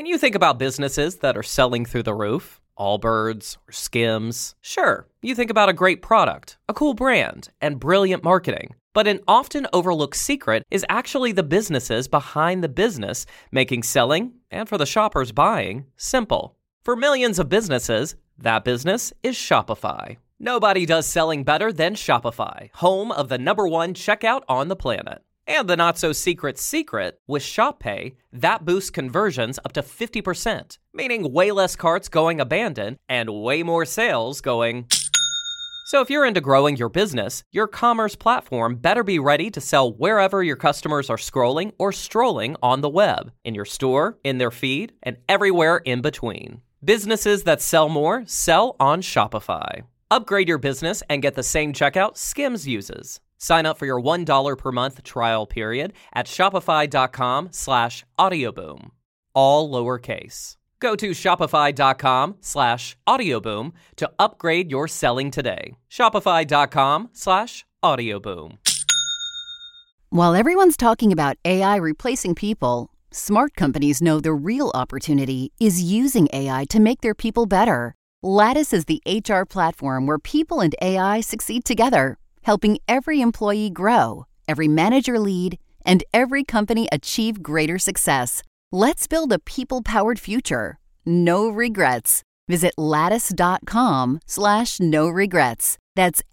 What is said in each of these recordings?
When you think about businesses that are selling through the roof, Allbirds or Skims, sure, you think about a great product, a cool brand, and brilliant marketing. But an often overlooked secret is actually the businesses behind the business, making selling, and for the shoppers buying, simple. For millions of businesses, that business is Shopify. Nobody does selling better than Shopify, home of the #1 checkout on the planet. And the not-so-secret secret, with Shop Pay, that boosts conversions up to 50%, meaning way less carts going abandoned and way more sales going... So if you're into growing your business, your commerce platform better be ready to sell wherever your customers are scrolling or strolling on the web, in your store, in their feed, and everywhere in between. Businesses that sell more sell on Shopify. Upgrade your business and get the same checkout Skims uses. Sign up for your $1 per month trial period at shopify.com/audioboom. All lowercase. Go to shopify.com/audioboom to upgrade your selling today. Shopify.com/audioboom. While everyone's talking about AI replacing people, smart companies know the real opportunity is using AI to make their people better. Lattice is the HR platform where people and AI succeed together, helping every employee grow, every manager lead, and every company achieve greater success. Let's build a people-powered future. No regrets. Visit lattice.com/no regrets. That's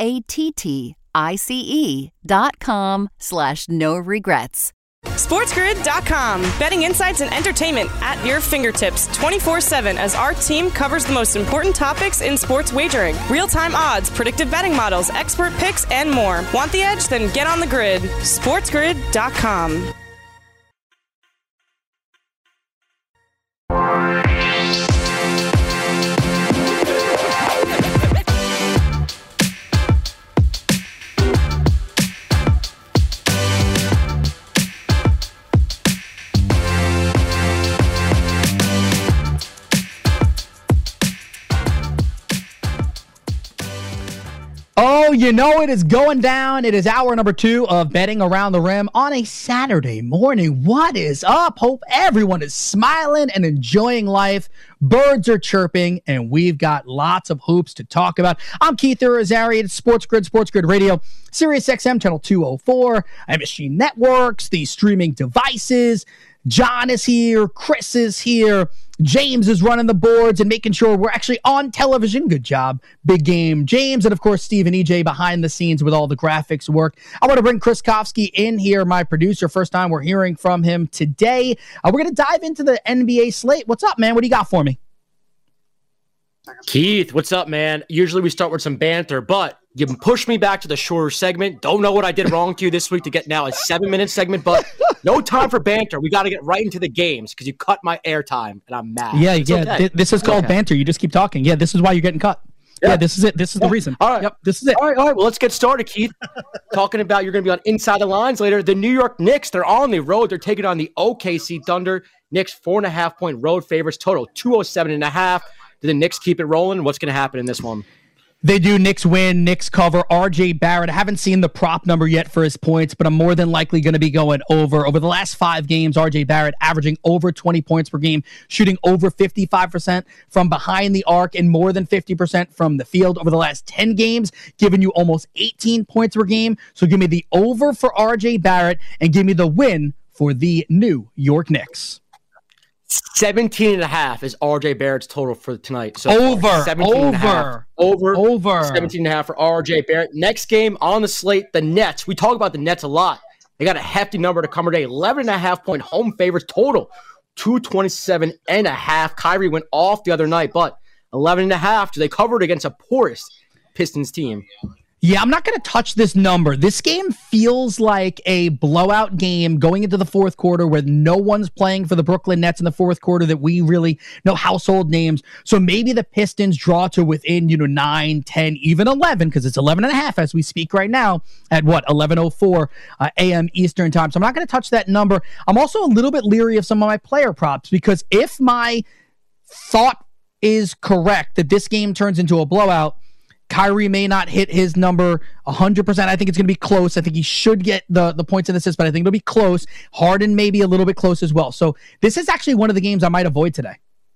LATTICE.com/no regrets. SportsGrid.com. Betting insights and entertainment at your fingertips 24/7 as our team covers the most important topics in sports wagering. Real-time odds, predictive betting models, expert picks, and more. Want the edge? Then get on the grid. SportsGrid.com. Oh, you know it is going down. It is hour number 2 of Betting Around the Rim on a Saturday morning. What is up? Hope everyone is smiling and enjoying life. Birds are chirping, and we've got lots of hoops to talk about. I'm Keith Irizarry. It's Sports Grid Radio, Sirius XM Channel 204, MSG Networks, the streaming devices. John is here. Chris is here. James is running the boards and making sure we're actually on television. Good job. Big game, James. And, of course, Steve and EJ behind the scenes with all the graphics work. I want to bring Chris Kofsky in here, my producer. First time we're hearing from him today. We're going to dive into the NBA slate. What's up, man? What do you got for me? Keith, what's up, man? Usually we start with some banter, but you pushed me back to the shorter segment. Don't know what I did wrong to you this week to get now a 7-minute segment, but no time for banter. We got to get right into the games because you cut my airtime, and I'm mad. Yeah. Okay. This is called banter. You just keep talking. Yeah, this is why you're getting cut. Yeah, this is it. This is the reason. All right. Yep, this is it. All right. Well, let's get started, Keith. Talking about you're going to be on Inside the Lines later. The New York Knicks, they're on the road. They're taking on the OKC Thunder. Knicks 4.5-point road favorites, total 207.5. Do the Knicks keep it rolling? What's going to happen in this one? They do. Knicks win. Knicks cover. RJ Barrett. I haven't seen the prop number yet for his points, but I'm more than likely going to be going over. Over the last 5 games, RJ Barrett averaging over 20 points per game, shooting over 55% from behind the arc and more than 50% from the field. Over the last 10 games, giving you almost 18 points per game. So give me the over for RJ Barrett and give me the win for the New York Knicks. 17.5 is RJ Barrett's total for tonight. So over 17.5 for RJ Barrett. Next game on the slate, the Nets. We talk about the Nets a lot. They got a hefty number to cover today. 11.5-point home favorites total. 227.5. Kyrie went off the other night, but 11.5. Do they cover it against a porous Pistons team? Yeah, I'm not going to touch this number. This game feels like a blowout game going into the fourth quarter where no one's playing for the Brooklyn Nets in the fourth quarter that we really know household names. So maybe the Pistons draw to within, 9, 10, even 11, because it's 11.5 as we speak right now at 11:04 a.m. Eastern time. So I'm not going to touch that number. I'm also a little bit leery of some of my player props because if my thought is correct that this game turns into a blowout, Kyrie may not hit his number 100%. I think it's going to be close. I think he should get the points and assists, but I think it'll be close. Harden may be a little bit close as well. So this is actually one of the games I might avoid today.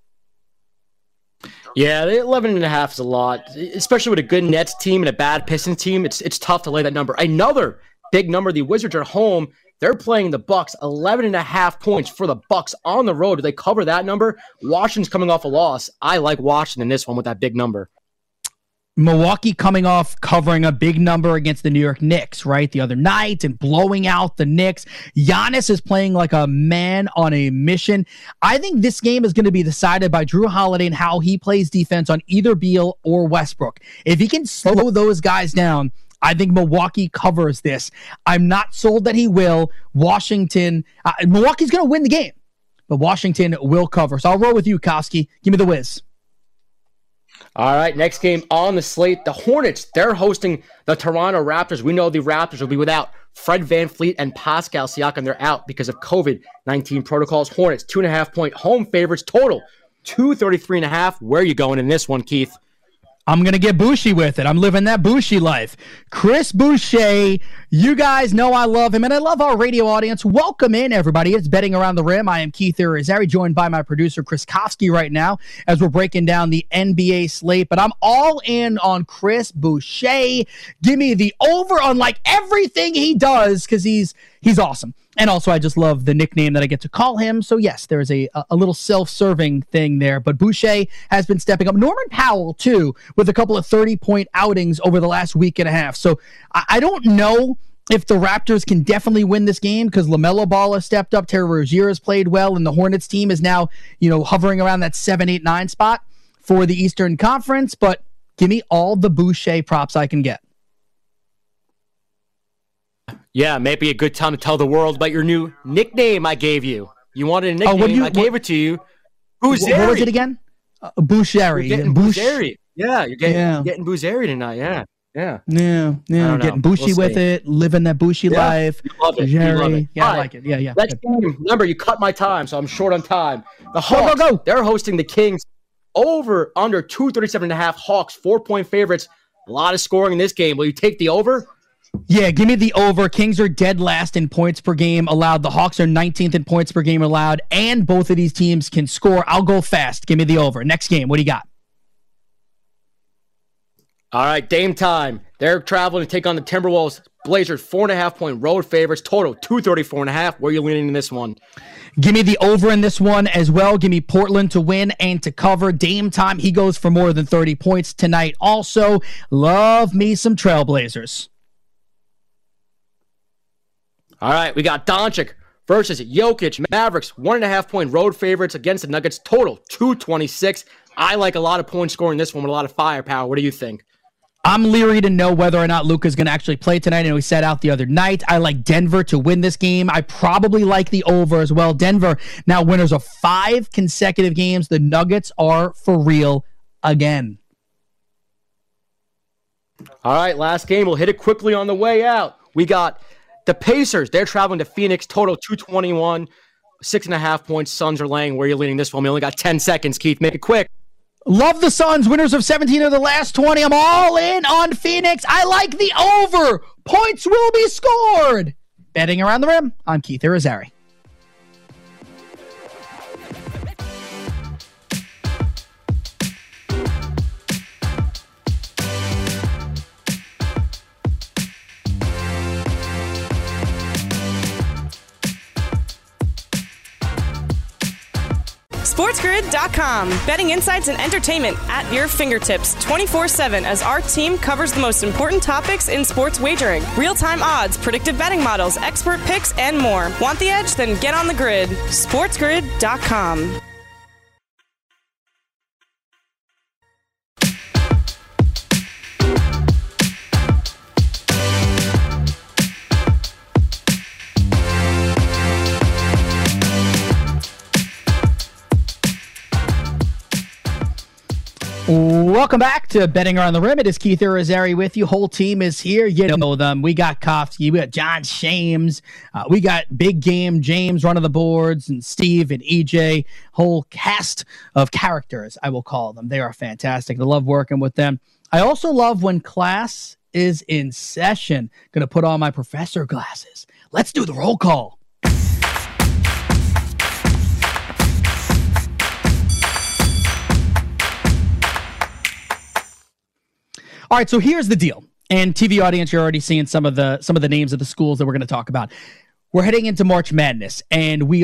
Yeah, the 11.5 is a lot, especially with a good Nets team and a bad Pistons team. It's tough to lay that number. Another big number, the Wizards are home. They're playing the Bucks, 11.5 points for the Bucks on the road. Do they cover that number? Washington's coming off a loss. I like Washington in this one with that big number. Milwaukee coming off covering a big number against the New York Knicks, right? The other night and blowing out the Knicks. Giannis is playing like a man on a mission. I think this game is going to be decided by Jrue Holiday and how he plays defense on either Beal or Westbrook. If he can slow those guys down, I think Milwaukee covers this. I'm not sold that he will. Milwaukee's going to win the game, but Washington will cover. So I'll roll with you, Koski. Give me the whiz. All right, next game on the slate, the Hornets. They're hosting the Toronto Raptors. We know the Raptors will be without Fred VanVleet and Pascal Siakam. They're out because of COVID-19 protocols. Hornets, 2.5-point home favorites total, 233.5. Where are you going in this one, Keith? I'm going to get Boucher with it. I'm living that Boucher life. Chris Boucher, you guys know I love him, and I love our radio audience. Welcome in, everybody. It's Betting Around the Rim. I am Keith Irizarry, joined by my producer, Chris Kofsky, right now, as we're breaking down the NBA slate. But I'm all in on Chris Boucher. Give me the over on like everything he does, because he's awesome. And also, I just love the nickname that I get to call him. So, yes, there's a little self-serving thing there. But Boucher has been stepping up. Norman Powell, too, with a couple of 30-point outings over the last week and a half. So, I don't know if the Raptors can definitely win this game because LaMelo Ball has stepped up. Terry Rozier has played well. And the Hornets team is now, hovering around that 7, 8, 9 spot for the Eastern Conference. But give me all the Boucher props I can get. Yeah, maybe a good time to tell the world about your new nickname I gave you. You wanted a nickname, I gave it to you. Boucher. What was it again? Boucher. You're getting Boucher. Yeah, you're getting Boucher tonight. Yeah. Getting Boucher with it, living that Boucher life. You love it. Yeah, I like it. Yeah. Next game. Remember, you cut my time, so I'm short on time. The Hawks, go. They're hosting the Kings. Over, under 237.5. Hawks, 4-point favorites. A lot of scoring in this game. Will you take the over? Yeah, give me the over. Kings are dead last in points per game allowed. The Hawks are 19th in points per game allowed, and both of these teams can score. I'll go fast. Give me the over. Next game, what do you got? All right, Dame time. They're traveling to take on the Timberwolves. Blazers, 4.5-point road favorites, total 234.5. Where are you leaning in this one? Give me the over in this one as well. Give me Portland to win and to cover. Dame time, he goes for more than 30 points tonight. Also, love me some Trailblazers. All right, we got Doncic versus Jokic. Mavericks, 1.5-point road favorites against the Nuggets. Total, 226. I like a lot of point scoring in this one with a lot of firepower. What do you think? I'm leery to know whether or not Luka's going to actually play tonight. I know he sat out the other night. I like Denver to win this game. I probably like the over as well. Denver, now winners of 5 consecutive games. The Nuggets are for real again. All right, last game. We'll hit it quickly on the way out. We got the Pacers. They're traveling to Phoenix. Total 221. 6.5 points. Suns are laying. Where are you leaning this one? We only got 10 seconds, Keith. Make it quick. Love the Suns. Winners of 17 of the last 20. I'm all in on Phoenix. I like the over. Points will be scored. Betting Around the Rim. I'm Keith Irizarry. SportsGrid.com. Betting insights and entertainment at your fingertips 24/7 as our team covers the most important topics in sports wagering. Real-time odds, predictive betting models, expert picks, and more. Want the edge? Then get on the grid. SportsGrid.com. Welcome back to Betting Around the Rim. It is Keith Irizarry with you. Whole team is here. You know them. We got Kofsky. We got John Shames. We got Big Game James running the boards, and Steve and EJ. Whole cast of characters, I will call them. They are fantastic. I love working with them. I also love when class is in session. Gonna put on my professor glasses. Let's do the roll call. All right, so here's the deal. And TV audience, you're already seeing some of the names of the schools that we're going to talk about. We're heading into March Madness, and we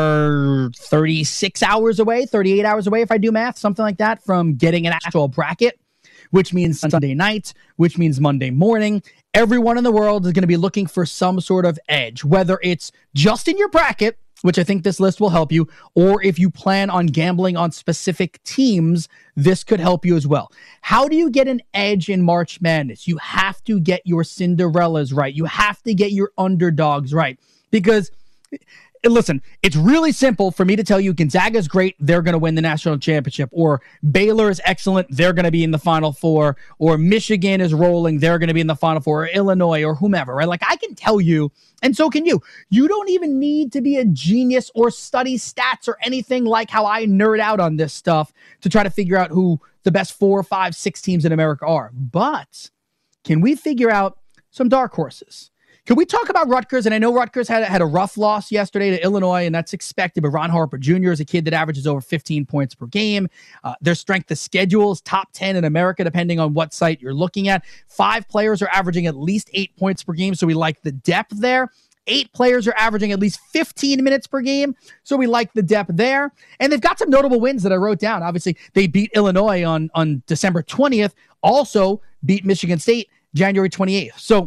are 36 hours away, 38 hours away, if I do math, something like that, from getting an actual bracket, which means Sunday night, which means Monday morning. Everyone in the world is going to be looking for some sort of edge, whether it's just in your bracket, which I think this list will help you, or if you plan on gambling on specific teams, this could help you as well. How do you get an edge in March Madness? You have to get your Cinderellas right. You have to get your underdogs right. Because, listen, it's really simple for me to tell you Gonzaga's great, they're going to win the national championship, or Baylor is excellent, they're going to be in the Final Four, or Michigan is rolling, they're going to be in the Final Four, or Illinois, or whomever, right? Like, I can tell you, and so can you. You don't even need to be a genius or study stats or anything like how I nerd out on this stuff to try to figure out who the best 4, 5, 6 teams in America are. But can we figure out some dark horses? Can we talk about Rutgers? And I know Rutgers had a rough loss yesterday to Illinois, and that's expected. But Ron Harper Jr. is a kid that averages over 15 points per game. Their strength of schedule is top 10 in America, depending on what site you're looking at. 5 players are averaging at least 8 points per game, so we like the depth there. 8 players are averaging at least 15 minutes per game, so we like the depth there. And they've got some notable wins that I wrote down. Obviously, they beat Illinois on December 20th, also beat Michigan State January 28th. So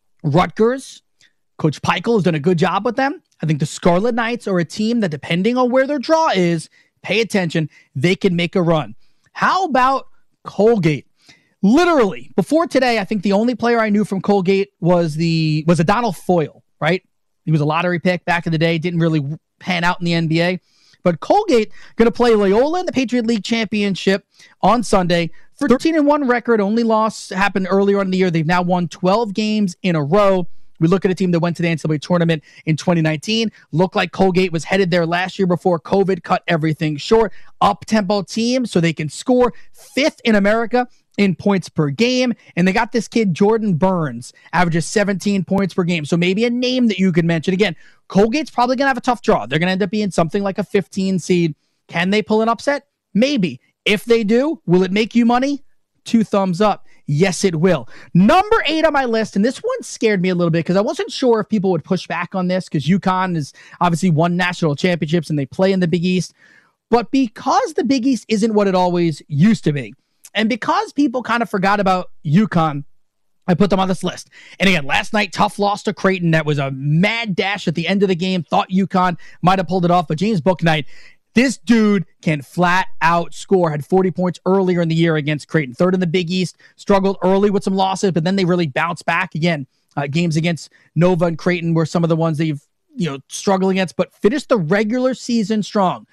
Rutgers, Coach Peichel has done a good job with them. I think the Scarlet Knights are a team that, depending on where their draw is, pay attention, they can make a run. How about Colgate? Literally, before today, I think the only player I knew from Colgate was a Donald Foyle, right? He was a lottery pick back in the day, didn't really pan out in the NBA. But Colgate going to play Loyola in the Patriot League Championship on Sunday. 13-1 record, only loss happened earlier in the year. They've now won 12 games in a row. We look at a team that went to the NCAA tournament in 2019. Looked like Colgate was headed there last year before COVID cut everything short. Up-tempo team, so they can score 5th in America in points per game. And they got this kid, Jordan Burns, averages 17 points per game. So maybe a name that you could mention. Again, Colgate's probably going to have a tough draw. They're going to end up being something like a 15 seed. Can they pull an upset? Maybe. If they do, will it make you money? 2 thumbs up. Yes, it will. Number 8 on my list, and this one scared me a little bit because I wasn't sure if people would push back on this because UConn has obviously won national championships and they play in the Big East. But because the Big East isn't what it always used to be, and because people kind of forgot about UConn, I put them on this list. And again, last night, tough loss to Creighton. That was a mad dash at the end of the game. Thought UConn might have pulled it off, but James Bouknight, this dude can flat out score. Had 40 points earlier in the year against Creighton. 3rd in the Big East. Struggled early with some losses, but then they really bounced back again. Games against Nova and Creighton were some of the ones they've struggled against, but finished the regular season strong.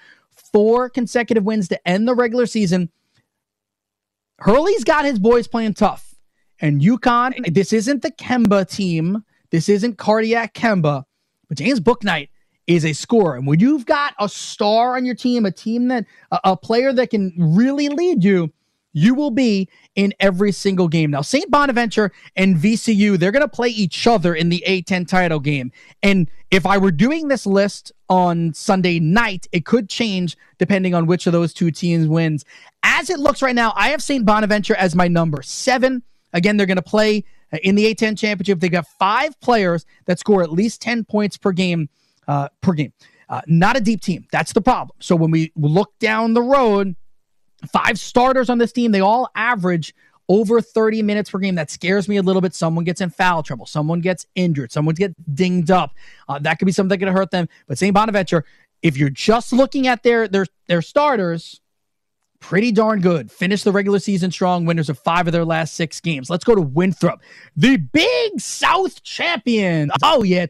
4 consecutive wins to end the regular season. Hurley's got his boys playing tough. And UConn, this isn't the Kemba team. This isn't Cardiac Kemba. But James Bouknight is a scorer. And when you've got a star on your team, a player that can really lead you, you will be in every single game. Now, St. Bonaventure and VCU, they're going to play each other in the A-10 title game. And if I were doing this list on Sunday night, it could change depending on which of those 2 teams wins. As it looks right now, I have St. Bonaventure as my number 7. Again, they're going to play in the A-10 championship. They got 5 players that score at least 10 points per game. Not a deep team. That's the problem. So when we look down the road, 5 starters on this team, they all average over 30 minutes per game. That scares me a little bit. Someone gets in foul trouble. Someone gets injured. Someone gets dinged up. That could be something that could hurt them. But St. Bonaventure, if you're just looking at their starters, pretty darn good. Finished the regular season strong, winners of 5 of their last 6 games. Let's go to Winthrop, the Big South champions. Oh yeah,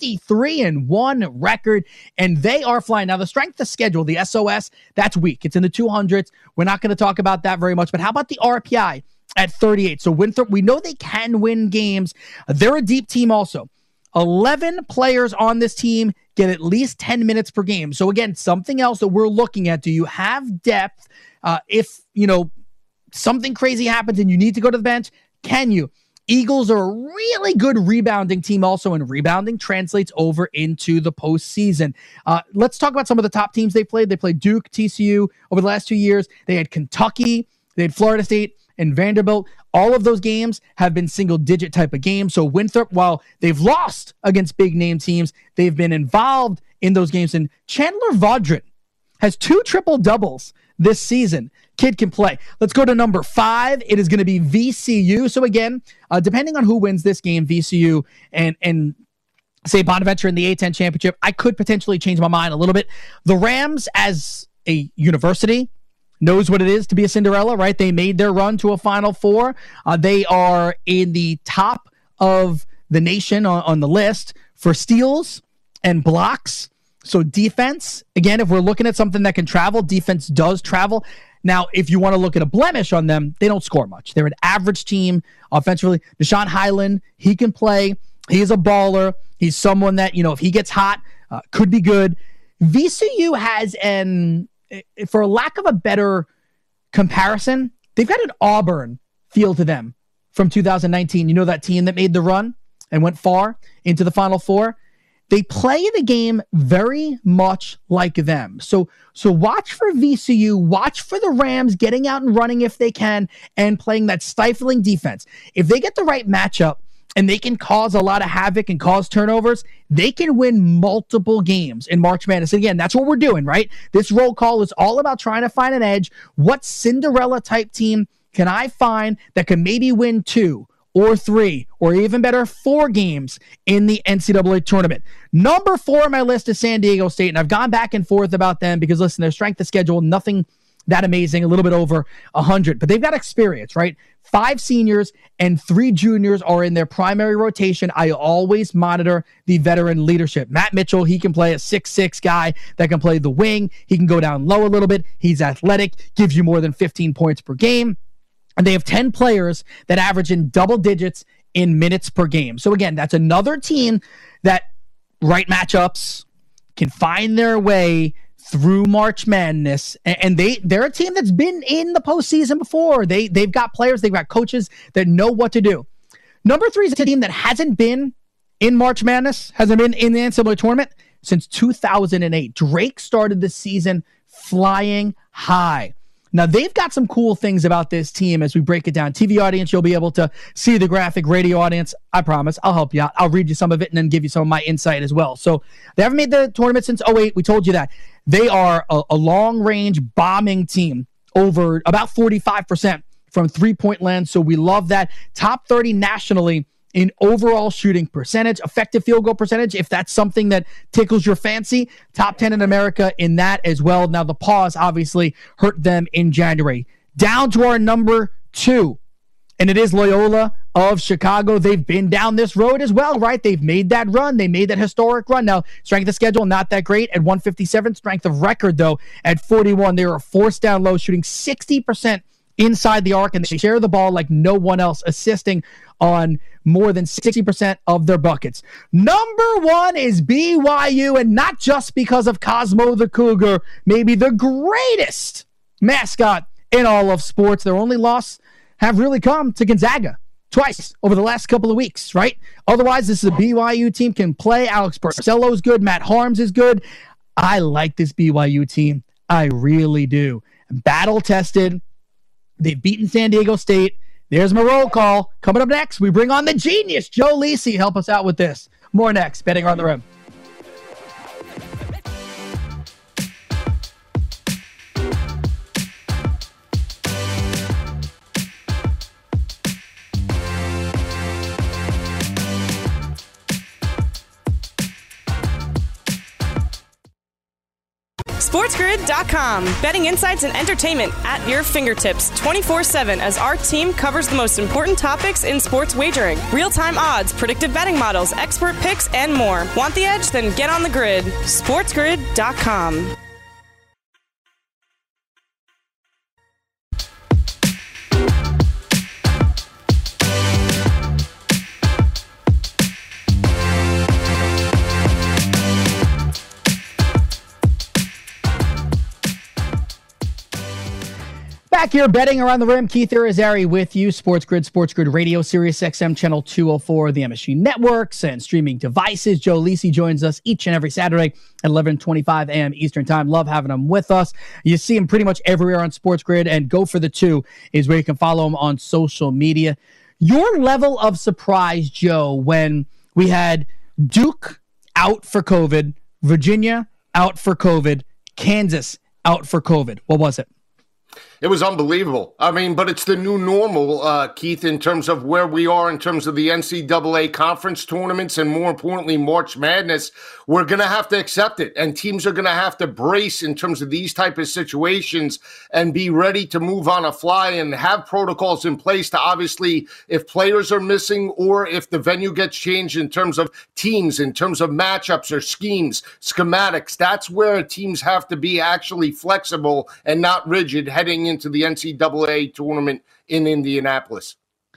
23-1 record, and they are flying. Now the strength of schedule, the SOS, that's weak. It's in the 200s. We're not going to talk about that very much, but how about the RPI at 38? So Winthrop, we know they can win games. They're a deep team also. 11 players on this team get at least 10 minutes per game. So again, something else that we're looking at. Do you have depth? If, something crazy happens and you need to go to the bench, can you? Eagles are a really good rebounding team also, and rebounding translates over into the postseason. Let's talk about some of the top teams they played. They played Duke, TCU over the last 2 years. They had Kentucky, they had Florida State, and Vanderbilt. All of those games have been single-digit type of games. So Winthrop, while they've lost against big-name teams, they've been involved in those games. And Chandler Vaudrin has 2 triple-doubles this season. Kid can play. Let's go to number 5. It is going to be VCU. So again, depending on who wins this game, VCU and say Bonaventure in the A-10 championship, I could potentially change my mind a little bit. The Rams, as a university, knows what it is to be a Cinderella, right? They made their run to a Final Four. They are in the top of the nation on the list for steals and blocks. So defense, again, if we're looking at something that can travel, defense does travel. Now, if you want to look at a blemish on them, they don't score much. They're an average team offensively. Deshaun Highland, he can play. He is a baller. He's someone that, if he gets hot, could be good. VCU has for lack of a better comparison, they've got an Auburn feel to them from 2019. You know that team that made the run and went far into the Final Four? They play the game very much like them. So watch for VCU, watch for the Rams getting out and running if they can and playing that stifling defense. If they get the right matchup and they can cause a lot of havoc and cause turnovers, they can win multiple games in March Madness. And again, that's what we're doing, right? This roll call is all about trying to find an edge. What Cinderella type team can I find that can maybe win 2 or 3 or even better 4 games in the NCAA tournament? Number 4 on my list is San Diego State, and I've gone back and forth about them because, listen, their strength of schedule, nothing that amazing, a little bit over 100, but they've got experience, right? 5 seniors and 3 juniors are in their primary rotation. I always monitor the veteran leadership. Matt Mitchell, he can play a 6'6" guy that can play the wing. He can go down low a little bit. He's athletic, gives you more than 15 points per game. And they have 10 players that average in double digits in minutes per game. So again, that's another team that right matchups can find their way through March Madness. And they're a team that's been in the postseason before. They've got players, they've got coaches that know what to do. Number 3 is a team that hasn't been in March Madness, hasn't been in the NCAA tournament since 2008. Drake started the season flying high. Now, they've got some cool things about this team as we break it down. TV audience, you'll be able to see the graphic. Radio audience, I promise, I'll help you out. I'll read you some of it and then give you some of my insight as well. So they haven't made the tournament since 2008. We told you that. They are a long-range bombing team, over about 45% from three-point land. So we love that. Top 30 nationally in overall shooting percentage, effective field goal percentage, if that's something that tickles your fancy. Top 10 in America in that as well. Now, the pause obviously hurt them in January. Down to our number 2, and it is Loyola of Chicago. They've been down this road as well, right? They've made that run. They made that historic run. Now, strength of schedule, not that great at 157. Strength of record, though, at 41. They are forced down low, shooting 60% inside the arc, and they share the ball like no one else, assisting on more than 60% of their buckets. Number 1 is BYU, and not just because of Cosmo the Cougar, maybe the greatest mascot in all of sports. Their only loss have really come to Gonzaga twice over the last couple of weeks, right? Otherwise, this is a BYU team, can play. Alex Barcelo is good. Matt Harms is good. I like this BYU team. I really do. Battle-tested. They've beaten San Diego State. There's my roll call. Coming up next, we bring on the genius, Joe Lisi. Help us out with this. More next. Betting Around the Rim. SportsGrid.com. Betting insights and entertainment at your fingertips 24/7 as our team covers the most important topics in sports wagering. Real-time odds, predictive betting models, expert picks, and more. Want the edge? Then get on the grid. SportsGrid.com. Back here, betting around the rim. Keith Irizarry with you. Sports Grid Radio, Sirius XM Channel 204, the MSG networks and streaming devices. Joe Lisi joins us each and every Saturday at 11:25 a.m. Eastern Time. Love having him with us. You see him pretty much everywhere on Sports Grid, and Go for the Two is where you can follow him on social media. Your level of surprise, Joe, when we had Duke out for COVID, Virginia out for COVID, Kansas out for COVID. What was it? It was unbelievable. I mean, but it's the new normal, Keith, in terms of where we are in terms of the NCAA conference tournaments and more importantly, March Madness. We're going to have to accept it, and teams are going to have to brace in terms of these type of situations and be ready to move on a fly and have protocols in place to obviously, if players are missing or if the venue gets changed in terms of teams, in terms of matchups or schemes, schematics, that's where teams have to be actually flexible and not rigid heading into the NCAA tournament in Indianapolis.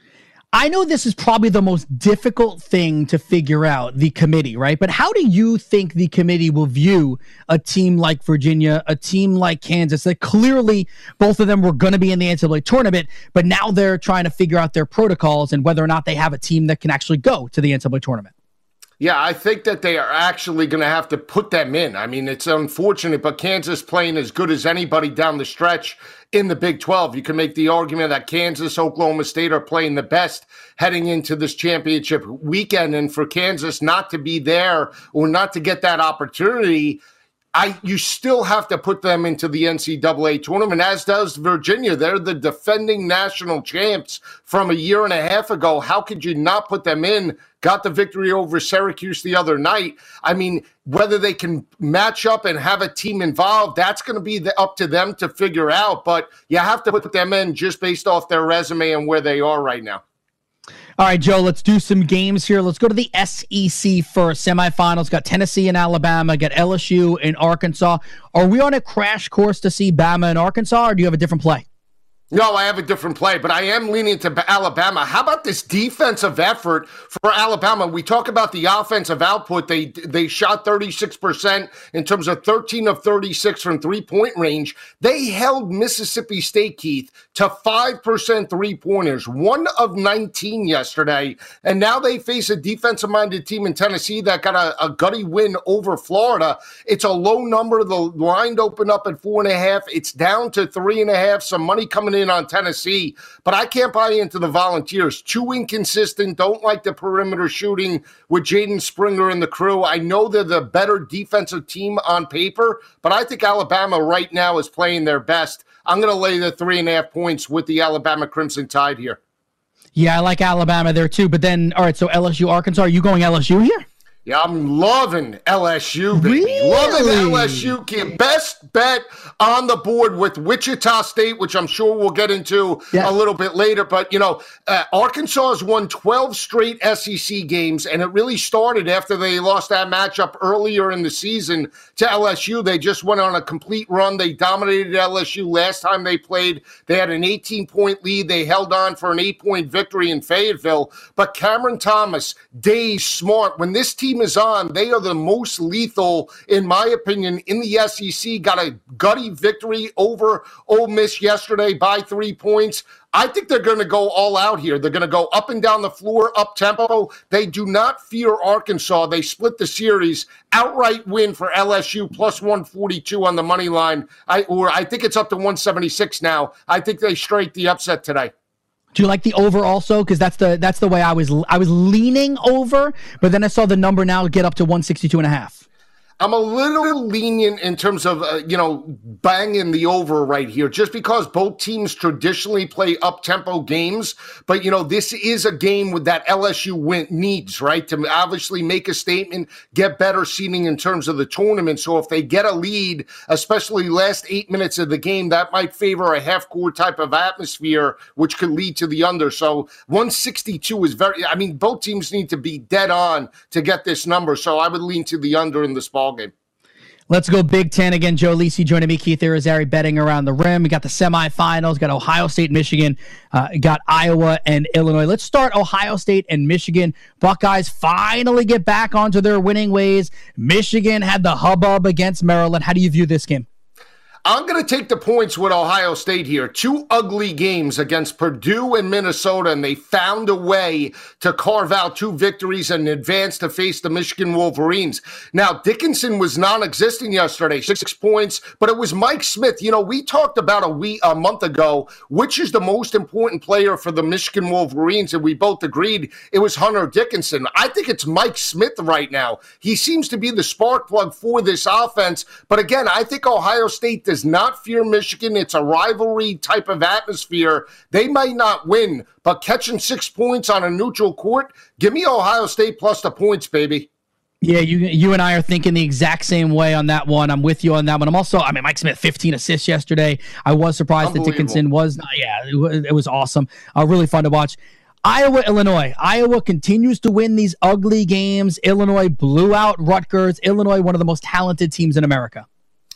I know this is probably the most difficult thing to figure out, the committee, right? But how do you think the committee will view a team like Virginia, a team like Kansas, that clearly both of them were going to be in the NCAA tournament, but now they're trying to figure out their protocols and whether or not they have a team that can actually go to the NCAA tournament? Yeah, I think that they are actually going to have to put them in. I mean, it's unfortunate, but Kansas playing as good as anybody down the stretch in the Big 12. You can make the argument that Kansas, Oklahoma State are playing the best heading into this championship weekend. And for Kansas not to be there or not to get that opportunity, you still have to put them into the NCAA tournament, as does Virginia. They're the defending national champs from a year and a half ago. How could you not put them in? Got the victory over Syracuse the other night. I mean, whether they can match up and have a team involved, that's going to be up to them to figure out. But you have to put them in just based off their resume and where they are right now. All right, Joe, let's do some games here. Let's go to the SEC first. Semifinals, got Tennessee and Alabama, got LSU and Arkansas. Are we on a crash course to see Bama and Arkansas, or do you have a different play? No, I have a different play, but I am leaning to Alabama. How about this defensive effort for Alabama? We talk about the offensive output. They shot 36% in terms of 13 of 36 from three-point range. They held Mississippi State, Keith, to 5% three-pointers, 1 of 19 yesterday. And now they face a defensive-minded team in Tennessee that got a gutty win over Florida. It's a low number. The line opened up at 4.5. It's down to 3.5. Some money coming in on Tennessee, but I can't buy into the Volunteers. Too inconsistent. Don't like the perimeter shooting with Jaden Springer and the crew. I know they're the better defensive team on paper, but I think Alabama right now is playing their best. I'm going to lay the 3.5 points with the Alabama Crimson Tide here. Yeah, I like Alabama there too, but then, all right, so LSU, Arkansas, are you going LSU here? Yeah, I'm loving LSU, baby. Really? Loving LSU. Best bet on the board with Wichita State, which I'm sure we'll get into a little bit later. But, Arkansas has won 12 straight SEC games, and it really started after they lost that matchup earlier in the season to LSU. They just went on a complete run. They dominated LSU last time they played. They had an 18-point lead. They held on for an 8-point victory in Fayetteville. But Cameron Thomas, Dave Smart, when this team is on, they are the most lethal, in my opinion, in the SEC. Got a gutty victory over Ole Miss yesterday by 3 points. I think they're going to go all out here. They're going to go up and down the floor, up tempo. They do not fear Arkansas. They split the series. Outright win for LSU, plus 142 on the money line. I think it's up to 176 now. I think they straight the upset today. Do you like the over also? Because that's the way I was leaning over, but then I saw the number now get up to 162.5. I'm a little lenient in terms of, banging the over right here, just because both teams traditionally play up-tempo games. But, this is a game with that LSU needs, right, to obviously make a statement, get better seeding in terms of the tournament. So if they get a lead, especially last 8 minutes of the game, that might favor a half-court type of atmosphere, which could lead to the under. So 162 is both teams need to be dead on to get this number. So I would lean to the under in this ball game. Let's go Big Ten again. Joe Lisi joining me, Keith Irizarry, betting around the rim. We got the semifinals, got Ohio State, Michigan, got Iowa and Illinois. Let's start Ohio State and Michigan. Buckeyes finally get back onto their winning ways. Michigan had the hubbub against Maryland. How do you view this game? I'm going to take the points with Ohio State here. 2 ugly games against Purdue and Minnesota, and they found a way to carve out 2 victories and advance to face the Michigan Wolverines. Now, Dickinson was non-existent yesterday, 6 points, but it was Mike Smith. You know, we talked about a month ago, which is the most important player for the Michigan Wolverines, and we both agreed it was Hunter Dickinson. I think it's Mike Smith right now. He seems to be the spark plug for this offense, but again, I think Ohio State does not fear Michigan. It's a rivalry type of atmosphere. They might not win, but catching 6 points on a neutral court, give me Ohio State plus the points, baby. Yeah, you and I are thinking the exact same way on that one. I'm with you on that one. Mike Smith, 15 assists yesterday. I was surprised that Dickinson was not. Yeah, it was awesome. Really fun to watch. Iowa, Illinois. Iowa continues to win these ugly games. Illinois blew out Rutgers. Illinois, one of the most talented teams in America.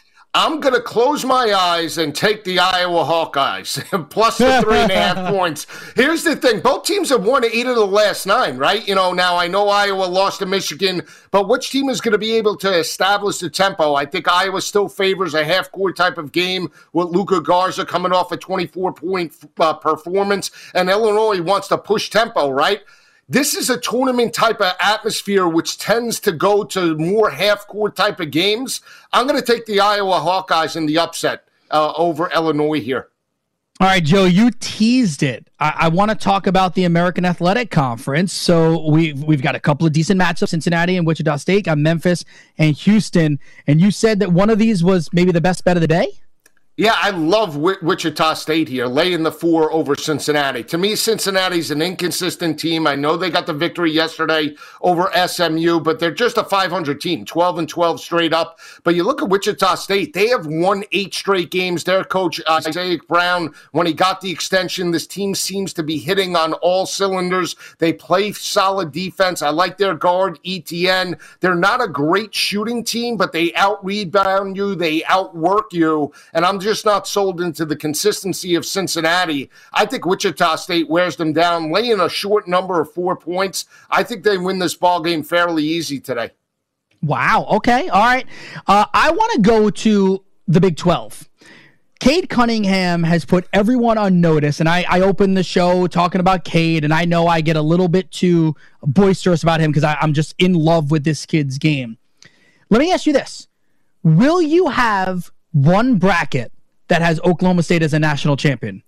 I'm going to close my eyes and take the Iowa Hawkeyes plus the 3.5 points. Here's the thing. Both teams have won 8 of the last 9, right? You know, now I know Iowa lost to Michigan, but which team is going to be able to establish the tempo? I think Iowa still favors a half-court type of game with Luka Garza coming off a 24-point performance, and Illinois wants to push tempo, right? This is a tournament type of atmosphere which tends to go to more half-court type of games. I'm going to take the Iowa Hawkeyes in the upset over Illinois here. All right, Joe, you teased it. I want to talk about the American Athletic Conference. So we've got a couple of decent matchups, Cincinnati and Wichita State, got Memphis and Houston. And you said that one of these was maybe the best bet of the day? Yeah, I love Wichita State here, laying the 4 over Cincinnati. To me, Cincinnati's an inconsistent team. I know they got the victory yesterday over SMU, but they're just a 500 team, 12-12 straight up. But you look at Wichita State, they have won 8 straight games. Their coach, Isaiah Brown, when he got the extension, this team seems to be hitting on all cylinders. They play solid defense. I like their guard, Etienne. They're not a great shooting team, but they out-rebound you, they outwork you, and I'm just not sold into the consistency of Cincinnati. I think Wichita State wears them down, laying a short number of 4 points. I think they win this ball game fairly easy today. Wow. Okay. All right. I want to go to the Big 12. Cade Cunningham has put everyone on notice, and I opened the show talking about Cade, and I know I get a little bit too boisterous about him because I'm just in love with this kid's game. Let me ask you this. Will you have one bracket that has Oklahoma State as a national champion?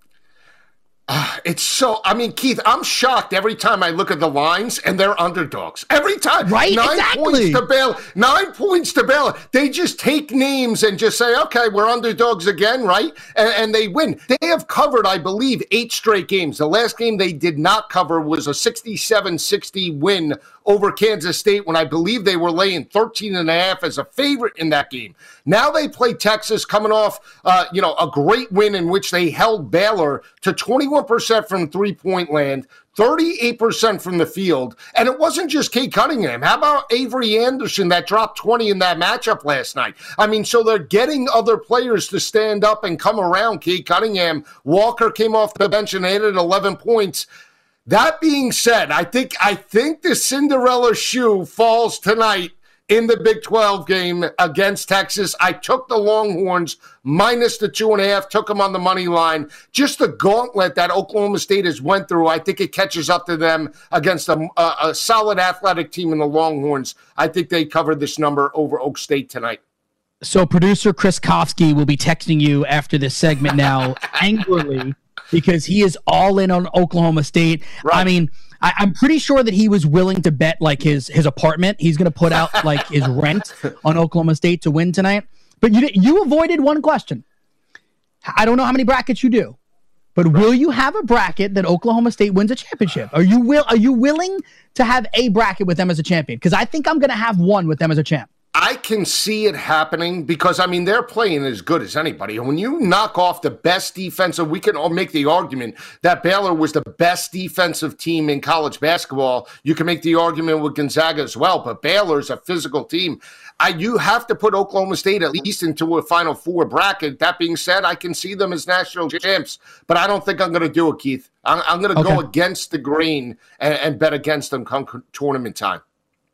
Keith, I'm shocked every time I look at the lines and they're underdogs. Every time. Right? 9 exactly. points to Baylor. 9 points to Baylor. They just take names and just say, okay, we're underdogs again, right? And they win. They have covered, I believe, 8 straight games. The last game they did not cover was a 67-60 win over Kansas State when I believe they were laying 13.5 as a favorite in that game. Now they play Texas coming off, a great win in which they held Baylor to 21% from three-point land, 38% from the field. And it wasn't just Cade Cunningham. How about Avery Anderson that dropped 20 in that matchup last night? I mean, so they're getting other players to stand up and come around Cade Cunningham. Walker came off the bench and added 11 points. That being said, I think the Cinderella shoe falls tonight in the Big 12 game against Texas. I took the Longhorns minus the 2.5, took them on the money line. Just the gauntlet that Oklahoma State has went through, I think it catches up to them against a solid athletic team in the Longhorns. I think they covered this number over Oak State tonight. So producer Chris Kofsky will be texting you after this segment now angrily because he is all in on Oklahoma State. Right. I mean, I'm pretty sure that he was willing to bet like his apartment. He's going to put out like his rent on Oklahoma State to win tonight. But you avoided one question. I don't know how many brackets you do, but will you have a bracket that Oklahoma State wins a championship? Are you willing to have a bracket with them as a champion? Because I think I'm going to have one with them as a champ. I can see it happening because, I mean, they're playing as good as anybody. And when you knock off the best defensive, we can all make the argument that Baylor was the best defensive team in college basketball. You can make the argument with Gonzaga as well, but Baylor's a physical team. You have to put Oklahoma State at least into a Final Four bracket. That being said, I can see them as national champs, but I don't think I'm going to do it, Keith. I'm going to go against the grain and bet against them come tournament time.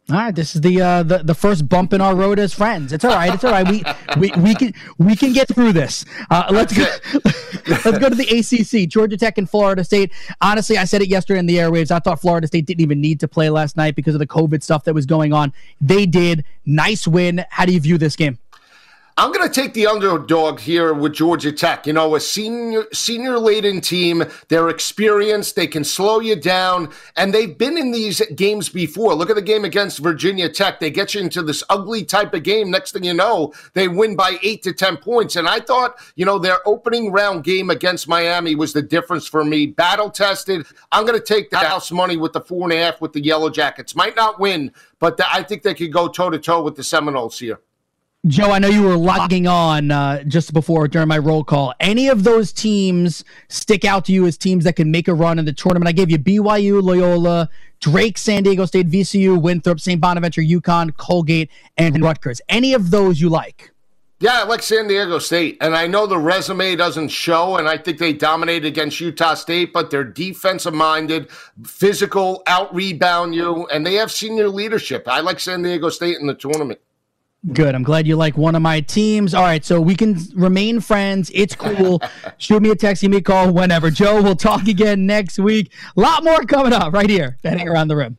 All right, this is the first bump in our road as friends. It's all right. It's all right. We can get through this. Let's go to the ACC. Georgia Tech and Florida State. Honestly, I said it yesterday in the airwaves. I thought Florida State didn't even need to play last night because of the COVID stuff that was going on. They did. Nice win. How do you view this game? I'm going to take the underdog here with Georgia Tech. You know, a senior-laden team. They're experienced. They can slow you down. And they've been in these games before. Look at the game against Virginia Tech. They get you into this ugly type of game. Next thing you know, they win by 8 to 10 points. And I thought, you know, their opening round game against Miami was the difference for me. Battle-tested. I'm going to take the house money with the 4.5 with the Yellow Jackets. Might not win, but I think they could go toe-to-toe with the Seminoles here. Joe, I know you were logging on just before during my roll call. Any of those teams stick out to you as teams that can make a run in the tournament? I gave you BYU, Loyola, Drake, San Diego State, VCU, Winthrop, St. Bonaventure, UConn, Colgate, and Rutgers. Any of those you like? Yeah, I like San Diego State, and I know the resume doesn't show, and I think they dominated against Utah State, but they're defensive-minded, physical, out-rebound you, and they have senior leadership. I like San Diego State in the tournament. Good. I'm glad you like one of my teams. All right, so we can remain friends. It's cool. Shoot me a text, give me a call, whenever. Joe, we'll talk again next week. A lot more coming up right here, Betting Around the Rim.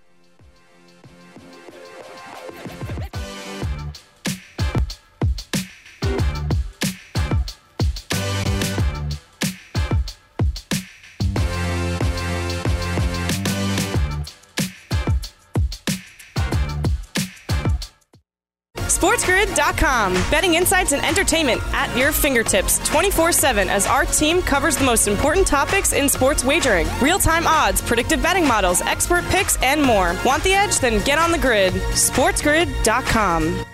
SportsGrid.com. Betting insights and entertainment at your fingertips 24/7 as our team covers the most important topics in sports wagering. Real-time odds, predictive betting models, expert picks, and more. Want the edge? Then get on the grid. SportsGrid.com.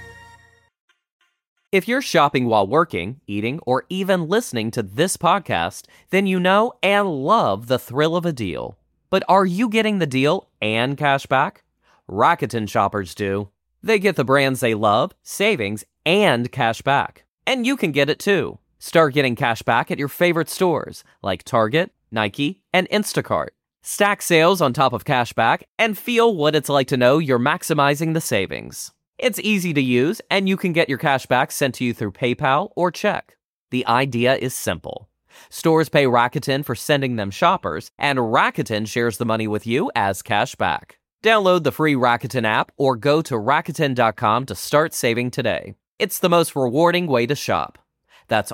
If you're shopping while working, eating, or even listening to this podcast, then you know and love the thrill of a deal. But are you getting the deal and cash back? Rakuten shoppers do. They get the brands they love, savings, and cash back. And you can get it too. Start getting cash back at your favorite stores like Target, Nike, and Instacart. Stack sales on top of cash back and feel what it's like to know you're maximizing the savings. It's easy to use, and you can get your cash back sent to you through PayPal or check. The idea is simple. Stores pay Rakuten for sending them shoppers, and Rakuten shares the money with you as cash back. Download the free Rakuten app or go to Rakuten.com to start saving today. It's the most rewarding way to shop. That's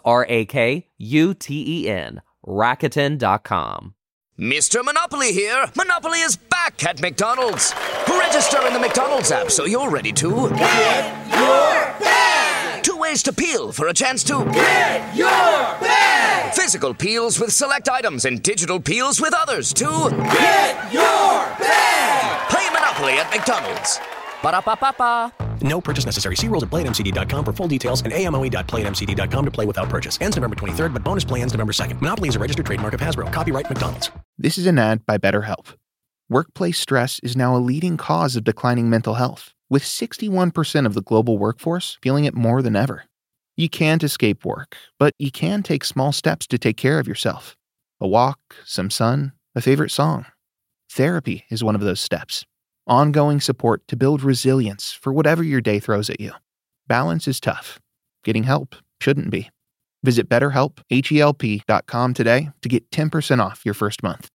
RAKUTEN, Rakuten.com. Mr. Monopoly here. Monopoly is back at McDonald's. Register in the McDonald's app so you're ready to get your bag. 2 ways to peel for a chance to get your bag. Physical peels with select items and digital peels with others to get your bag. Play Monopoly at McDonald's. Ba-da-ba-ba-ba. No purchase necessary. See rules at playatmcd.com for full details and amoe.playatmcd.com to play without purchase. Ends November 23rd, but bonus play ends November 2nd. Monopoly is a registered trademark of Hasbro. Copyright McDonald's. This is an ad by BetterHelp. Workplace stress is now a leading cause of declining mental health, with 61% of the global workforce feeling it more than ever. You can't escape work, but you can take small steps to take care of yourself. A walk, some sun, a favorite song. Therapy is one of those steps. Ongoing support to build resilience for whatever your day throws at you. Balance is tough. Getting help shouldn't be. Visit BetterHelp.com today to get 10% off your first month.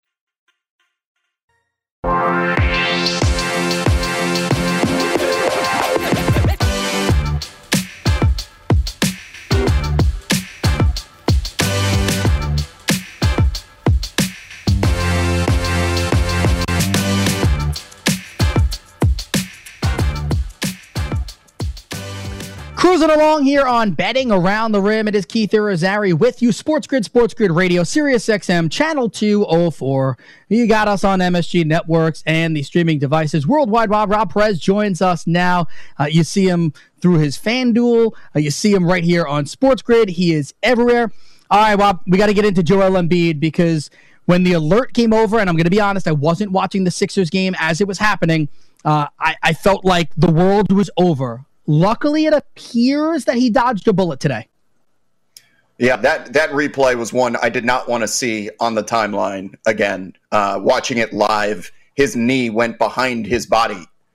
Cruising along here on Betting Around the Rim. It is Keith Irizarry with you. SportsGrid Radio, Sirius XM, Channel 204. You got us on MSG Networks and the streaming devices worldwide. Rob Perez joins us now. You see him through his FanDuel. You see him right here on SportsGrid. He is everywhere. All right, Rob, we got to get into Joel Embiid because when the alert came over, and I'm going to be honest, I wasn't watching the Sixers game as it was happening. I felt like the world was over. Luckily, it appears that he dodged a bullet today. Yeah, that replay was one I did not want to see on the timeline again. Watching it live, his knee went behind his body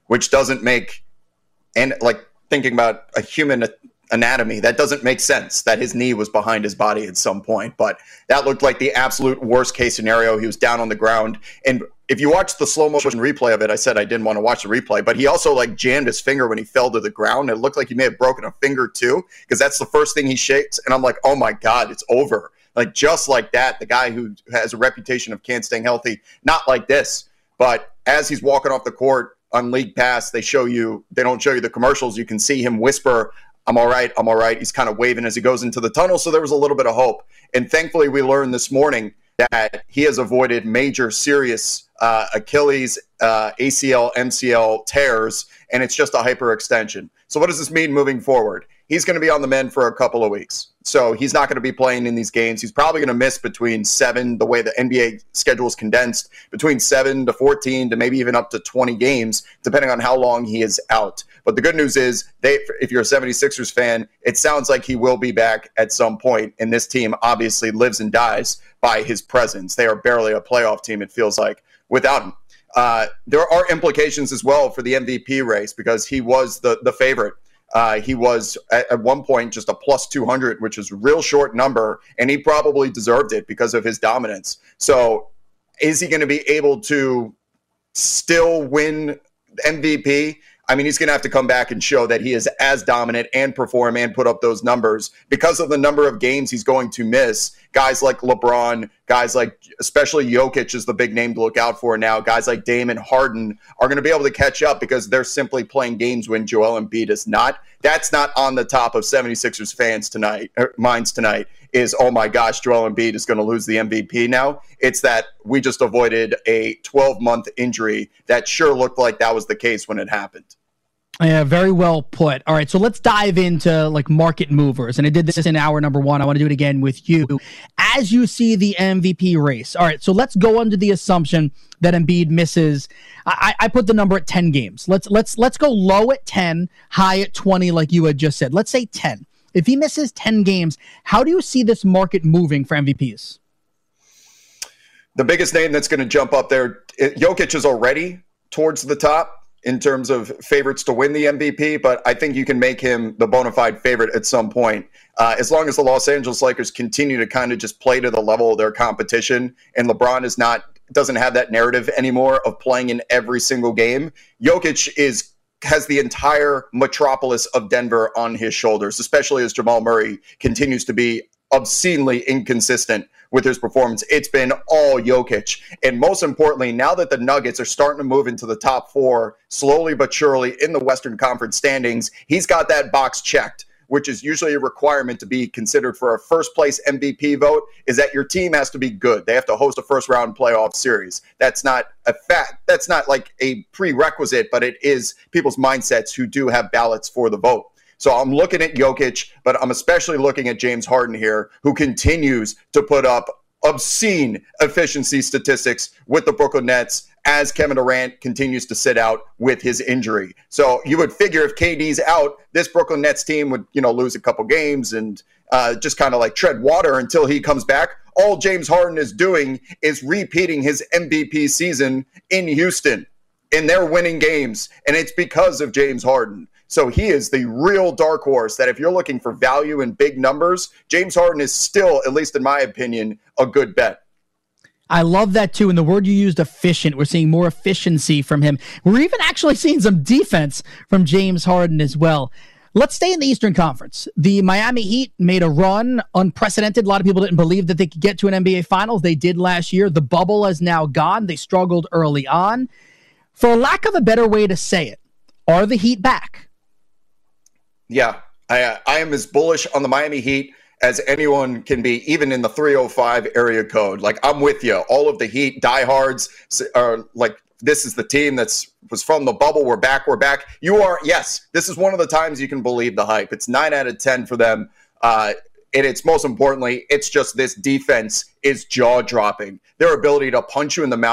which doesn't make, and like thinking about a human anatomy, that doesn't make sense that his knee was behind his body at some point. But that looked like the absolute worst case scenario. He was down on the ground. And if you watch the slow motion replay of it, I said I didn't want to watch the replay, but he also like jammed his finger when he fell to the ground. It looked like he may have broken a finger too, because that's the first thing he shakes. And I'm like, oh my God, it's over. Like just like that, the guy who has a reputation of can't stay healthy, not like this. But as he's walking off the court on League Pass, they don't show you the commercials. You can see him whisper, I'm all right, I'm all right. He's kind of waving as he goes into the tunnel. So there was a little bit of hope. And thankfully, we learned this morning that he has avoided major serious Achilles, ACL, MCL tears, and it's just a hyperextension. So what does this mean moving forward? He's going to be on the mend for a couple of weeks. So he's not going to be playing in these games. He's probably going to miss between 7, the way the NBA schedule is condensed, between 7 to 14 to maybe even up to 20 games, depending on how long he is out. But the good news is, if you're a 76ers fan, it sounds like he will be back at some point. And this team obviously lives and dies by his presence. They are barely a playoff team, it feels like, without him. There are implications as well for the MVP race because he was the favorite. He was at one point just a plus 200, which is a real short number, and he probably deserved it because of his dominance. So is he going to be able to still win MVP? I mean, he's going to have to come back and show that he is as dominant and perform and put up those numbers because of the number of games he's going to miss. Guys like LeBron, guys like especially Jokic is the big name to look out for now. Guys like Dame and Harden are going to be able to catch up because they're simply playing games when Joel Embiid is not. That's not on the top of 76ers fans minds tonight is, oh my gosh, Joel Embiid is going to lose the MVP now. It's that we just avoided a 12-month injury that sure looked like that was the case when it happened. Yeah, very well put. All right, so let's dive into like market movers. And I did this in hour number 1. I want to do it again with you. As you see the MVP race. All right, so let's go under the assumption that Embiid misses. I put the number at 10 games. Let's go low at 10, high at 20, like you had just said. Let's say 10. If he misses 10 games, how do you see this market moving for MVPs? The biggest name that's going to jump up there, Jokic is already towards the top in terms of favorites to win the MVP, but I think you can make him the bona fide favorite at some point. As long as the Los Angeles Lakers continue to kind of just play to the level of their competition, and LeBron doesn't have that narrative anymore of playing in every single game, Jokic has the entire metropolis of Denver on his shoulders, especially as Jamal Murray continues to be obscenely inconsistent with his performance. It's been all Jokic. And most importantly, now that the Nuggets are starting to move into the top 4 slowly but surely in the Western Conference standings, he's got that box checked, which is usually a requirement to be considered for a first place MVP vote, is that your team has to be good. They have to host a first round playoff series. That's not a fact. That's not like a prerequisite, but it is people's mindsets who do have ballots for the vote. So I'm looking at Jokic, but I'm especially looking at James Harden here, who continues to put up obscene efficiency statistics with the Brooklyn Nets as Kevin Durant continues to sit out with his injury. So you would figure if KD's out, this Brooklyn Nets team would, lose a couple games and just kind of like tread water until he comes back. All James Harden is doing is repeating his MVP season in Houston, and they're winning games, and it's because of James Harden. So he is the real dark horse that if you're looking for value in big numbers, James Harden is still, at least in my opinion, a good bet. I love that too. And the word you used, efficient, we're seeing more efficiency from him. We're even actually seeing some defense from James Harden as well. Let's stay in the Eastern Conference. The Miami Heat made a run, unprecedented. A lot of people didn't believe that they could get to an NBA Finals. They did last year. The bubble is now gone. They struggled early on. For lack of a better way to say it, are the Heat back? Yeah, I am as bullish on the Miami Heat as anyone can be, even in the 305 area code. Like, I'm with you. All of the Heat diehards are like, this is the team was from the bubble. We're back. You are, yes, this is one of the times you can believe the hype. It's 9 out of 10 for them. And it's most importantly, it's just this defense is jaw-dropping. Their ability to punch you in the mouth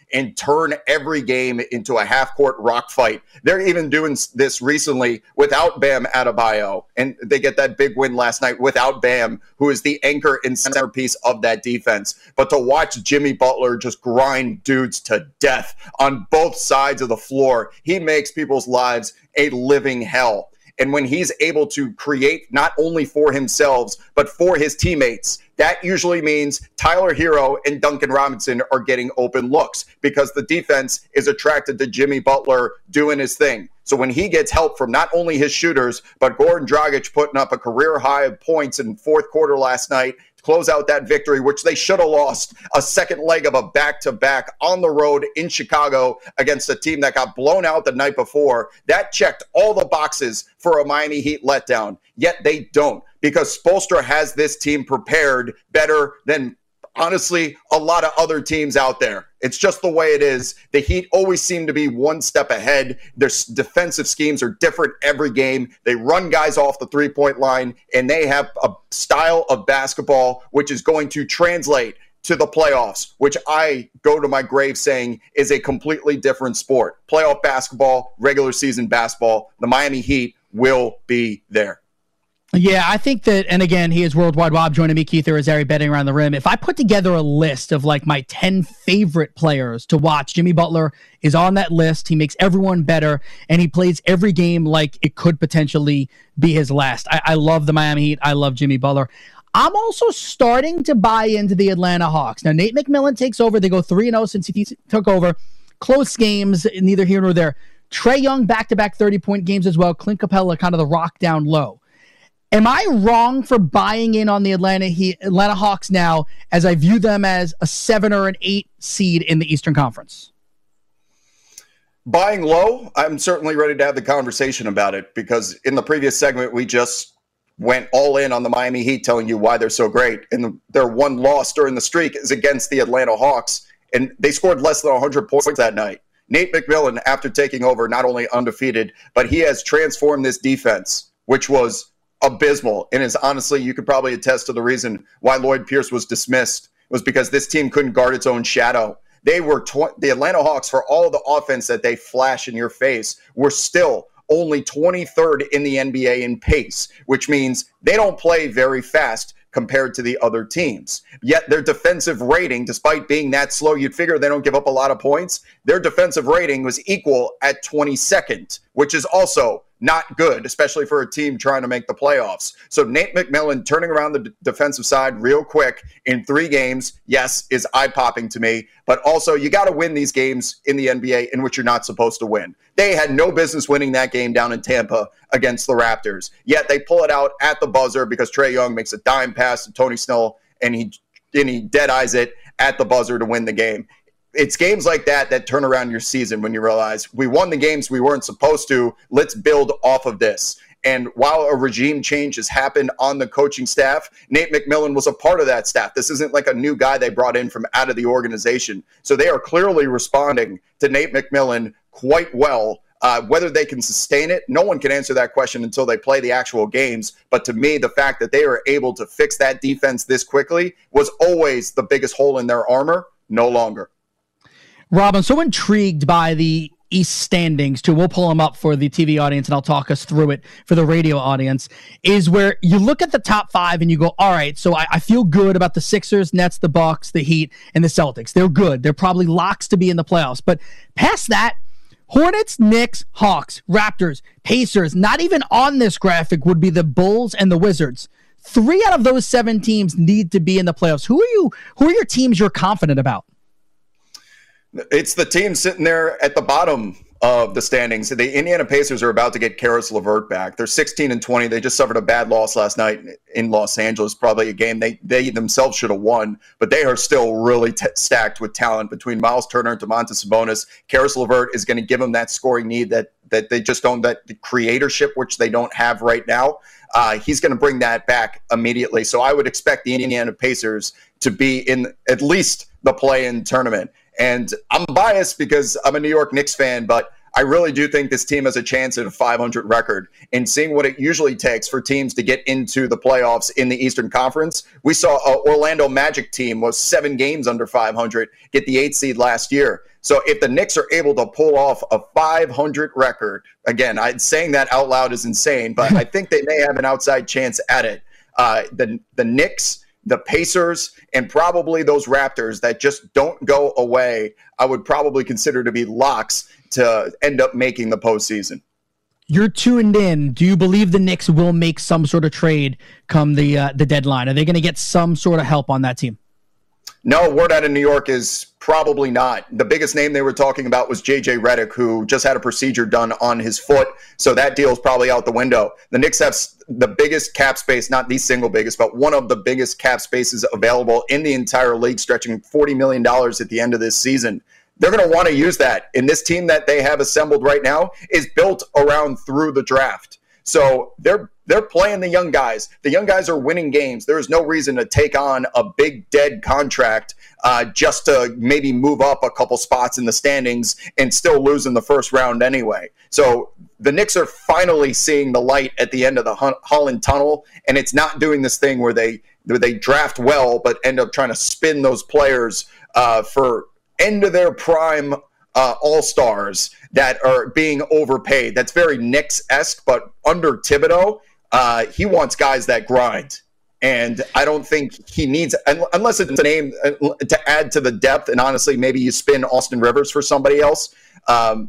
and turn every game into a half-court rock fight. They're even doing this recently without Bam Adebayo, and they get that big win last night without Bam, who is the anchor and centerpiece of that defense. But to watch Jimmy Butler just grind dudes to death on both sides of the floor, he makes people's lives a living hell. And when he's able to create not only for himself, but for his teammates, that usually means Tyler Hero and Duncan Robinson are getting open looks because the defense is attracted to Jimmy Butler doing his thing. So when he gets help from not only his shooters, but Goran Dragic putting up a career high of points in fourth quarter last night, close out that victory, which they should have lost, a second leg of a back-to-back on the road in Chicago against a team that got blown out the night before. That checked all the boxes for a Miami Heat letdown, yet they don't, because Spoelstra has this team prepared better than, honestly, a lot of other teams out there. It's just the way it is. The Heat always seem to be one step ahead. Their defensive schemes are different every game. They run guys off the three-point line, and they have a style of basketball which is going to translate to the playoffs, which I go to my grave saying is a completely different sport. Playoff basketball, regular season basketball, the Miami Heat will be there. Yeah, I think that, and again, he is Worldwide Wob joining me, Keith Irizarry, Betting Around the Rim. If I put together a list of like my 10 favorite players to watch, Jimmy Butler is on that list. He makes everyone better, and he plays every game like it could potentially be his last. I love the Miami Heat. I love Jimmy Butler. I'm also starting to buy into the Atlanta Hawks. Now, Nate McMillan takes over. They go 3-0 since he took over. Close games, neither here nor there. Trae Young, back-to-back 30-point games as well. Clint Capella, kind of the rock down low. Am I wrong for buying in on the Atlanta Hawks now, as I view them as a 7 or an 8 seed in the Eastern Conference? Buying low, I'm certainly ready to have the conversation about it, because in the previous segment, we just went all in on the Miami Heat, telling you why they're so great. And their one loss during the streak is against the Atlanta Hawks, and they scored less than 100 points that night. Nate McMillan, after taking over, not only undefeated, but he has transformed this defense, which was abysmal, and is honestly, you could probably attest to the reason why Lloyd Pierce was dismissed was because this team couldn't guard its own shadow. They were the Atlanta Hawks, for all the offense that they flash in your face, were still only 23rd in the NBA in pace, which means they don't play very fast compared to the other teams. Yet their defensive rating, despite being that slow, you'd figure they don't give up a lot of points. Their defensive rating was equal at 22nd, which is also not good, especially for a team trying to make the playoffs. So Nate McMillan turning around the defensive side real quick in 3 games, yes, is eye-popping to me. But also, you got to win these games in the NBA in which you're not supposed to win. They had no business winning that game down in Tampa against the Raptors. Yet they pull it out at the buzzer because Trae Young makes a dime pass to Tony Snell, and he dead-eyes it at the buzzer to win the game. It's games like that that turn around your season when you realize we won the games we weren't supposed to. Let's build off of this. And while a regime change has happened on the coaching staff, Nate McMillan was a part of that staff. This isn't like a new guy they brought in from out of the organization. So they are clearly responding to Nate McMillan quite well. Whether they can sustain it, no one can answer that question until they play the actual games. But to me, the fact that they were able to fix that defense this quickly was always the biggest hole in their armor, no longer. Rob, I'm so intrigued by the East standings, too. We'll pull them up for the TV audience, and I'll talk us through it for the radio audience, is where you look at the top 5 and you go, all right, so I feel good about the Sixers, Nets, the Bucks, the Heat, and the Celtics. They're good. They're probably locks to be in the playoffs. But past that, Hornets, Knicks, Hawks, Raptors, Pacers, not even on this graphic would be the Bulls and the Wizards. 3 out of those 7 teams need to be in the playoffs. Who are your teams you're confident about? It's the team sitting there at the bottom of the standings. The Indiana Pacers are about to get Karis LeVert back. They're 16-20. They just suffered a bad loss last night in Los Angeles, probably a game they themselves should have won, but they are still really stacked with talent between Miles Turner and Domantas Sabonis. Karis LeVert is going to give them that scoring need that they just don't, that the creatorship, which they don't have right now. He's going to bring that back immediately. So I would expect the Indiana Pacers to be in at least the play-in tournament. And I'm biased because I'm a New York Knicks fan, but I really do think this team has a chance at a 500 record. And seeing what it usually takes for teams to get into the playoffs in the Eastern Conference, we saw an Orlando Magic team was 7 games under 500, get the 8th seed last year. So if the Knicks are able to pull off a 500 record, again, saying that out loud is insane, but I think they may have an outside chance at it. The Knicks, the Pacers, and probably those Raptors that just don't go away, I would probably consider to be locks to end up making the postseason. You're tuned in. Do you believe the Knicks will make some sort of trade come the deadline? Are they going to get some sort of help on that team? No, word out of New York is probably not. The biggest name they were talking about was JJ Redick, who just had a procedure done on his foot. So that deal's probably out the window. The Knicks have the biggest cap space, not the single biggest, but one of the biggest cap spaces available in the entire league, stretching $40 million at the end of this season. They're going to want to use that. And this team that they have assembled right now is built around through the draft. So they're playing the young guys. The young guys are winning games. There is no reason to take on a big dead contract just to maybe move up a couple spots in the standings and still lose in the first round anyway. So the Knicks are finally seeing the light at the end of the Holland Tunnel, and it's not doing this thing where they draft well but end up trying to spin those players for end of their prime all-stars that are being overpaid. That's very Knicks-esque, but under Thibodeau, he wants guys that grind. And I don't think he needs, unless it's a name to add to the depth, and honestly, maybe you spin Austin Rivers for somebody else. I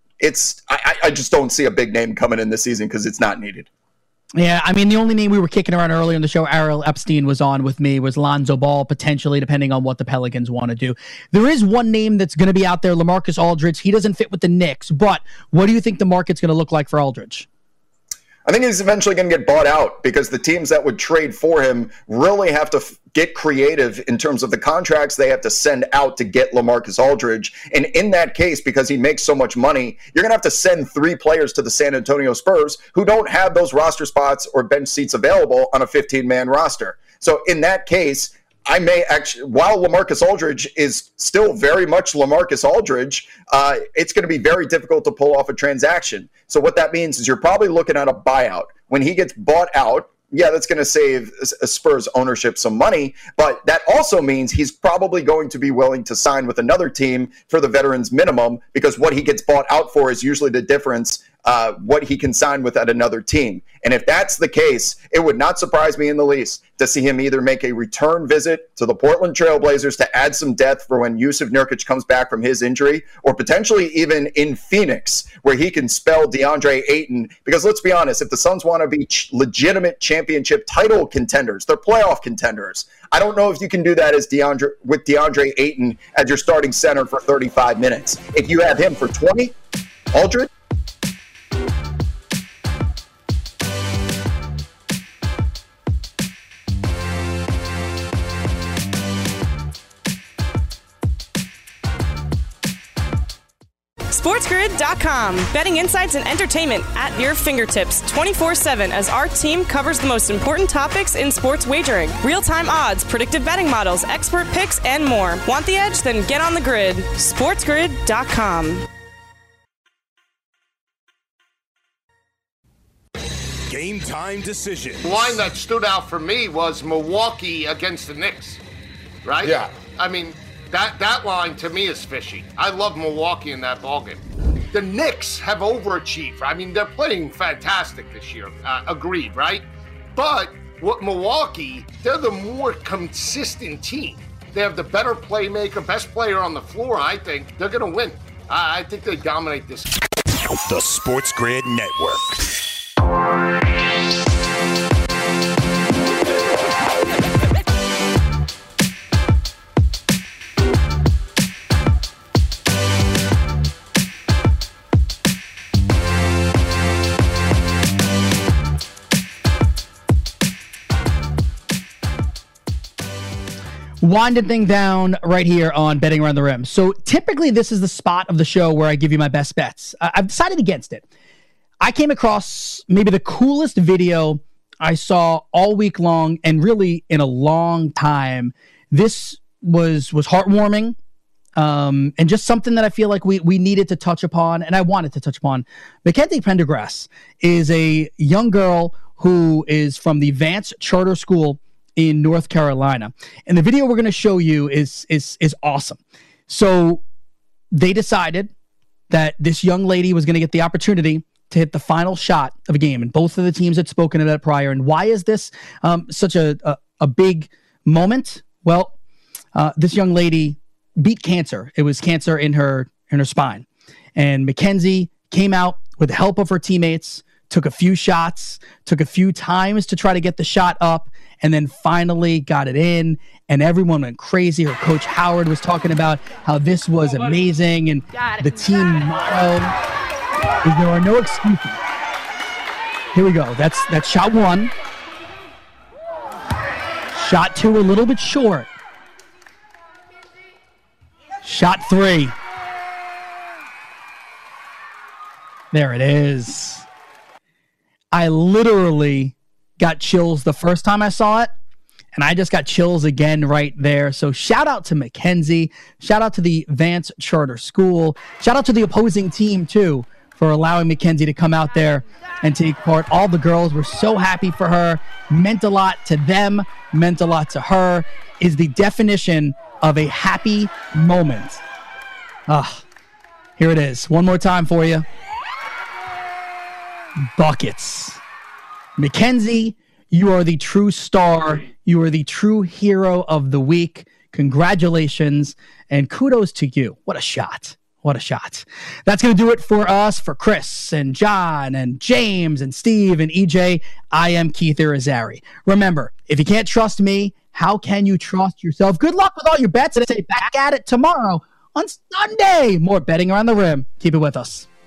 just don't see a big name coming in this season because it's not needed. Yeah, I mean, the only name we were kicking around earlier in the show, Ariel Epstein was on with me, was Lonzo Ball, potentially, depending on what the Pelicans want to do. There is one name that's going to be out there, LaMarcus Aldridge. He doesn't fit with the Knicks, but what do you think the market's going to look like for Aldridge? I think he's eventually going to get bought out because the teams that would trade for him really have to get creative in terms of the contracts they have to send out to get LaMarcus Aldridge. And in that case, because he makes so much money, you're going to have to send 3 players to the San Antonio Spurs who don't have those roster spots or bench seats available on a 15-man roster. So in that case, I may actually, while LaMarcus Aldridge is still very much LaMarcus Aldridge, it's going to be very difficult to pull off a transaction. So what that means is you're probably looking at a buyout. When he gets bought out, yeah, that's going to save Spurs ownership some money, but that also means he's probably going to be willing to sign with another team for the veterans minimum because what he gets bought out for is usually the difference what he can sign with at another team. And if that's the case, it would not surprise me in the least to see him either make a return visit to the Portland Trailblazers to add some depth for when Yusuf Nurkic comes back from his injury, or potentially even in Phoenix where he can spell DeAndre Ayton. Because let's be honest, if the Suns want to be legitimate championship title contenders, they're playoff contenders. I don't know if you can do that as DeAndre Ayton as your starting center for 35 minutes. If you have him for 20, Aldridge, SportsGrid.com. Betting insights and entertainment at your fingertips 24/7 as our team covers the most important topics in sports wagering. Real-time odds, predictive betting models, expert picks, and more. Want the edge? Then get on the grid. SportsGrid.com. Game time decision. The line that stood out for me was Milwaukee against the Knicks, right? Yeah. I mean, that line to me is fishy. I love Milwaukee in that ballgame. The Knicks have overachieved. I mean, they're playing fantastic this year. Agreed, right? But what Milwaukee, they're the more consistent team. They have the better playmaker, best player on the floor. I think they're going to win. I think they dominate this. The Sports Grid Network. Winding thing down right here on Betting Around the Rim. So typically this is the spot of the show where I give you my best bets. I've decided against it. I came across maybe the coolest video I saw all week long and really in a long time. This was heartwarming and just something that I feel like we needed to touch upon, and I wanted to touch upon. Mackenzie Pendergrass is a young girl who is from the Vance Charter School in North Carolina. And the video we're going to show you is awesome. So they decided that this young lady was going to get the opportunity to hit the final shot of a game. And both of the teams had spoken about it prior. And why is this such a big moment? Well, this young lady beat cancer. It was cancer in her spine. And Mackenzie came out with the help of her teammates, took a few shots, took a few times to try to get the shot up, and then finally got it in. And everyone went crazy. Her coach Howard was talking about how this was amazing. And the team motto is there are no excuses. Here we go. That's shot 1. Shot 2 a little bit short. Shot 3. There it is. I literally got chills the first time I saw it, and I just got chills again right there. So shout out to Mackenzie. Shout out to the Vance Charter School. Shout out to the opposing team, too, for allowing Mackenzie to come out there and take part. All the girls were so happy for her. Meant a lot to them. Meant a lot to her. Is the definition of a happy moment. Here it is. One more time for you. Buckets. Mackenzie, you are the true star. You are the true hero of the week. Congratulations and kudos to you. What a shot. What a shot. That's going to do it for us, for Chris and John and James and Steve and EJ. I am Keith Irizarry. Remember, if you can't trust me, how can you trust yourself? Good luck with all your bets, and stay back at it tomorrow on Sunday. More betting around the rim. Keep it with us.